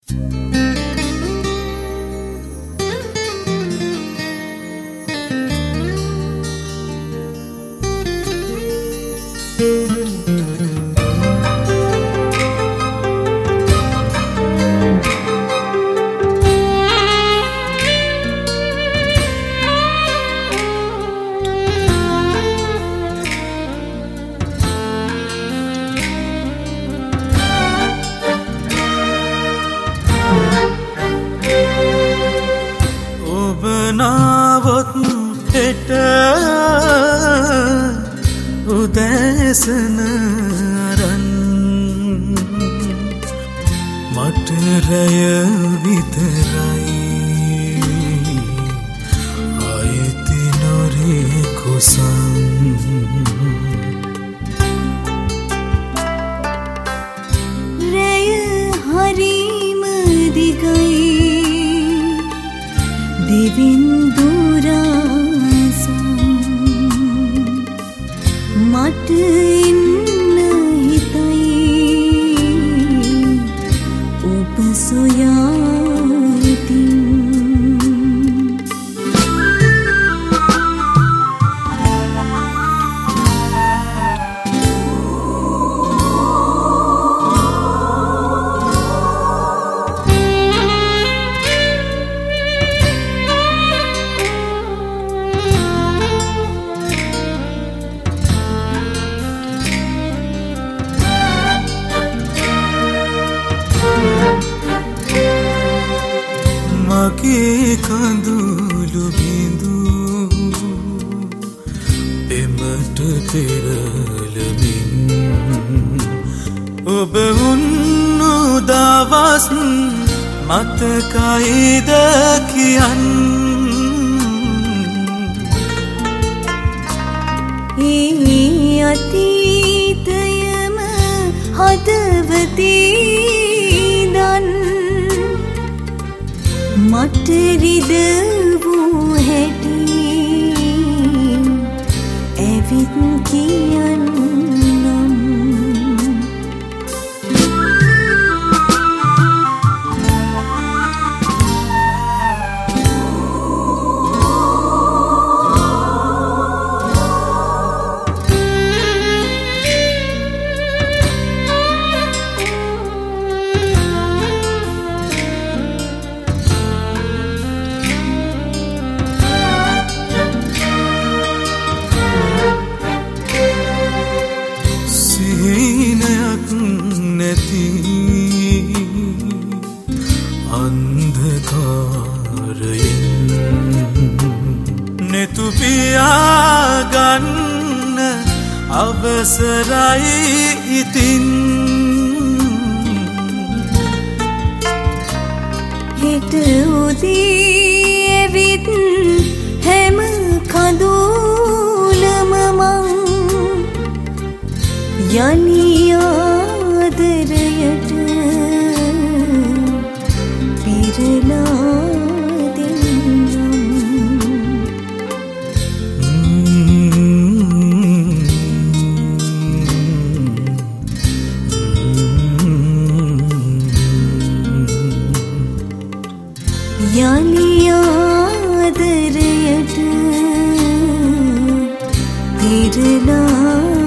बनावत hate उदयसन run मट रय वितराई आयति नरे cushion रय हरिम दिगई मट इन्न हितई उपसोयाति मगे कंदुलु बिंदु एमट पेरलमिन ඔබ උන්නු දවස් මතකයිද කියන් ඒ අතීතයම හදවතේ දන් මට රිදවූ හැටි ඇවිත් කියන්නම් अंधकारයෙන් नेतु පියාගන්න අවසරයි ඉතින් හිත උදේ ඇවිත් හැම කඳුලම මං යනි ආදරයට යනි ආදරයට පිරලා